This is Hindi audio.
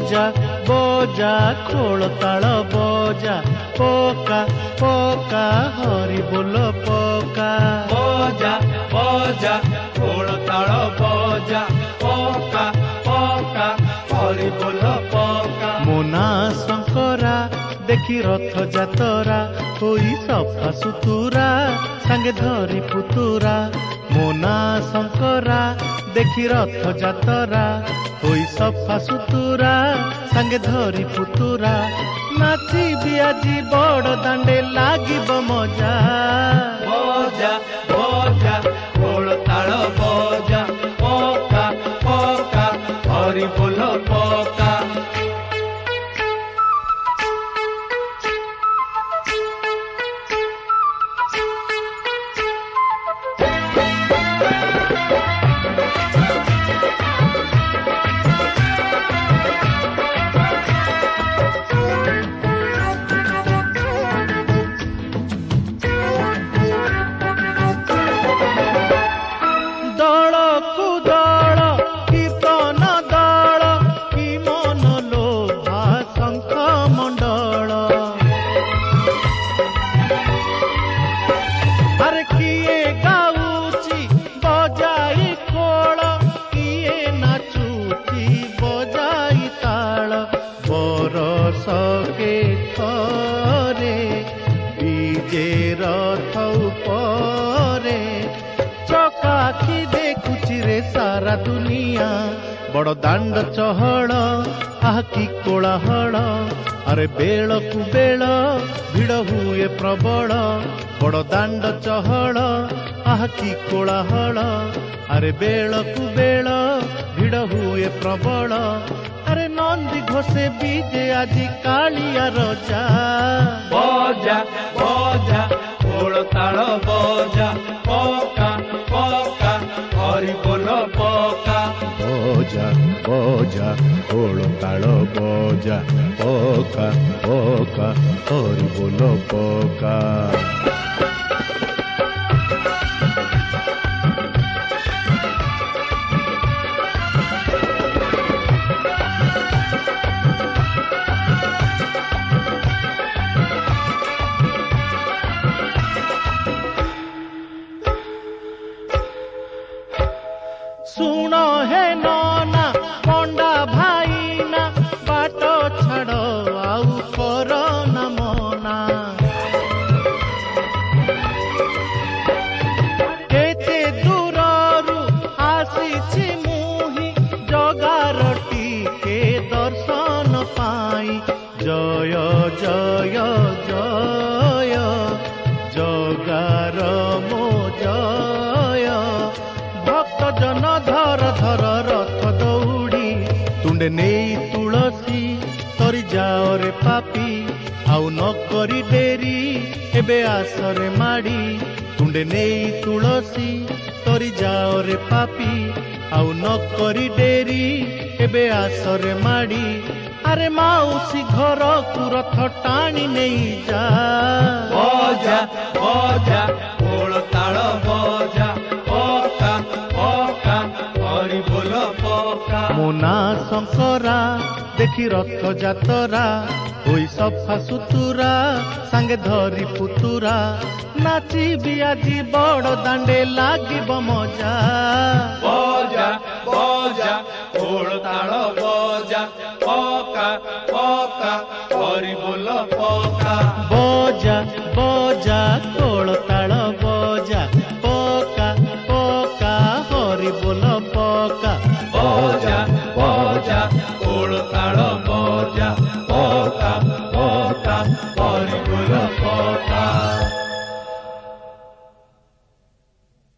बजा बजा खोल ताल बजा पका पका हरि बोल पका बजा बजा खोल ताल बजा पका पका हरि बोल पका। मोना शंकरा देखी रथ जातरा होई सफा सुतुरा सांगे धरी पुतुरा। मोना शंकरा देखी रथ जातरा होई सफा सुतुरा सांगे धरी पुतुरा। नाची भी आजी बड़ दांडे लागिब मजा बजा बजा खोल ताल बजा पका पका हरि बोल पका। सारा दुनिया बड़ दांड चहल आह की कोलाहल। अरे बेल कु बेल भिड़ हुए प्रबल बड़ दांड चहल आह की कोलाहल। अरे बेल कु बेल भिड़ हुए प्रबल। अरे नंदी घोषे बीजे आजी कालिया रजा बजा बजा खोल ताल बजा पका पका हरि बोल पका। बजा बजा खोल ताल बजा पका पका हरि बोल पका। सुन हे नना पंडा भाईना बाट छाड़ आउ कर न मना। केते दूररू आसीछि मुहि जगार टीके दर्शन पाई। जय जय जय जगार मो जय। भक्त जन धर धर रथ दौड़ी तुंडे नेई तुलसी तरी जाओ रे पापी। आउ न करी डेरी एबे आसरे माड़ी तुंडे नेई तुलसी तरी जाओ रे पापी। आउ न करी डेरी एबे आसरे माड़ी। अरे माउसी घर को रथ टाणी नहीं जा बजा बजा खोल ताल बजा पका पका हरि बोल पका। मोना शंकरा देखी रथ जातरा होई सफा सुतुरा सांगे धरी पुतुरा। नाची भी आजी बड़ दांडे लागिब मजा बजा बजा खोल ताल बजा पका पका हरि बोल पका। बजा बजा खोल ताल बजा पका पका हरि बोल पका। बजा